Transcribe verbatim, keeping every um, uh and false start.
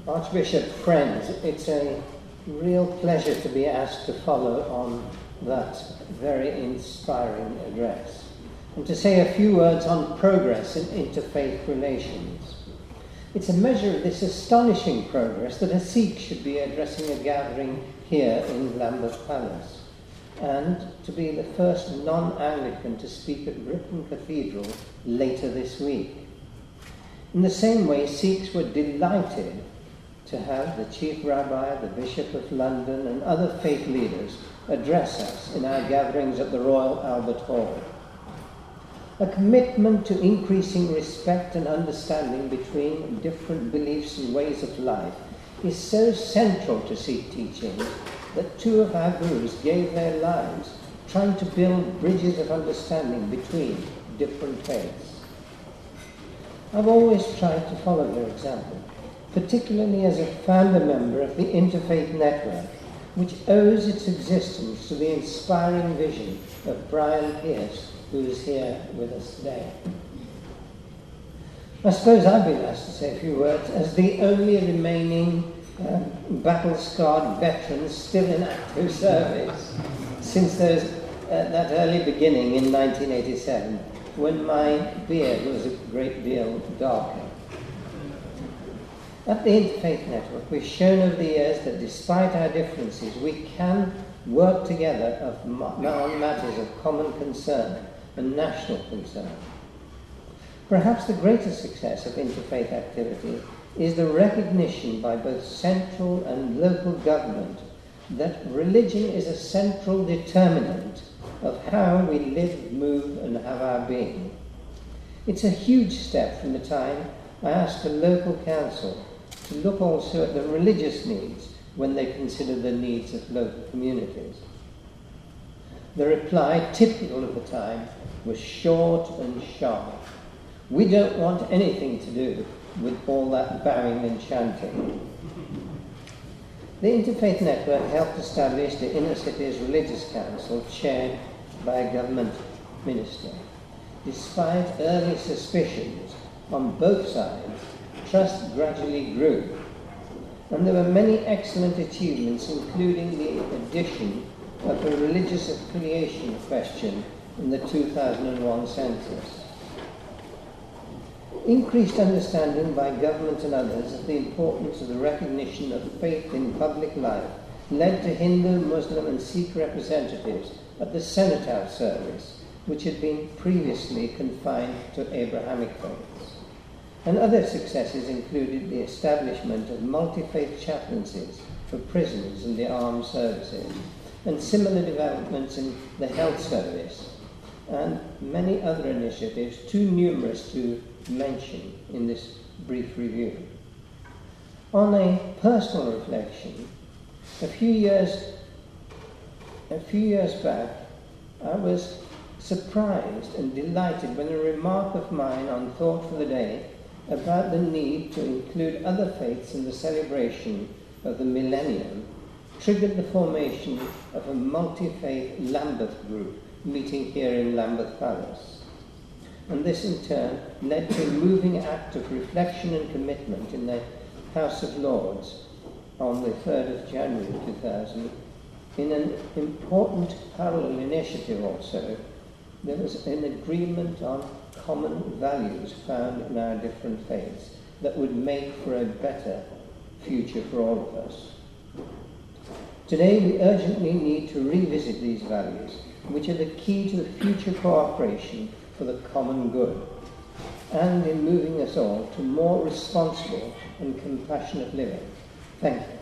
Archbishop, friends, it's a real pleasure to be asked to follow on that very inspiring address and to say a few words on progress in interfaith relations. It's a measure of this astonishing progress that a Sikh should be addressing a gathering here in Lambeth Palace, and to be the first non-Anglican to speak at Ripon Cathedral later this week. In the same way, Sikhs were delighted to have the Chief Rabbi, the Bishop of London, and other faith leaders address us in our gatherings at the Royal Albert Hall. A commitment to increasing respect and understanding between different beliefs and ways of life is so central to Sikh teachings that two of our gurus gave their lives trying to build bridges of understanding between different faiths. I've always tried to follow their example, particularly as a founder member of the Interfaith Network, which owes its existence to the inspiring vision of Brian Pierce, who is here with us today. I suppose I've been asked to say a few words as the only remaining uh, battle-scarred veteran still in active service since those, uh, that early beginning in nineteen eighty-seven, when my beard was a great deal darker. At the Interfaith Network, we've shown over the years that despite our differences, we can work together of, on matters of common concern and national concern. Perhaps the greatest success of interfaith activity is the recognition by both central and local government that religion is a central determinant of how we live, move, and have our being. It's a huge step from the time I asked a local council to look also at the religious needs when they consider the needs of local communities. The reply, typical of the time, was short and sharp. We don't want anything to do with all that bowing and chanting. The Interfaith Network helped establish the Inner Cities Religious Council, chaired by a government minister. Despite early suspicions on both sides, trust gradually grew, and there were many excellent achievements, including the addition of a religious affiliation question in the two thousand one census. Increased understanding by government and others of the importance of the recognition of faith in public life led to Hindu, Muslim and Sikh representatives at the Senate House service, which had been previously confined to Abrahamic faiths. And other successes included the establishment of multi-faith chaplaincies for prisoners and the armed services, and similar developments in the health service, and many other initiatives too numerous to mention in this brief review. On a personal reflection, a few years, a few years back, I was surprised and delighted when a remark of mine on Thought for the Day about the need to include other faiths in the celebration of the millennium triggered the formation of a multi-faith Lambeth group meeting here in Lambeth Palace. And this in turn led to a moving act of reflection and commitment in the House of Lords on the third of January two thousand. In an important parallel initiative also, there was an agreement on common values found in our different faiths that would make for a better future for all of us. Today we urgently need to revisit these values, which are the key to the future cooperation for the common good, and in moving us all to more responsible and compassionate living. Thank you.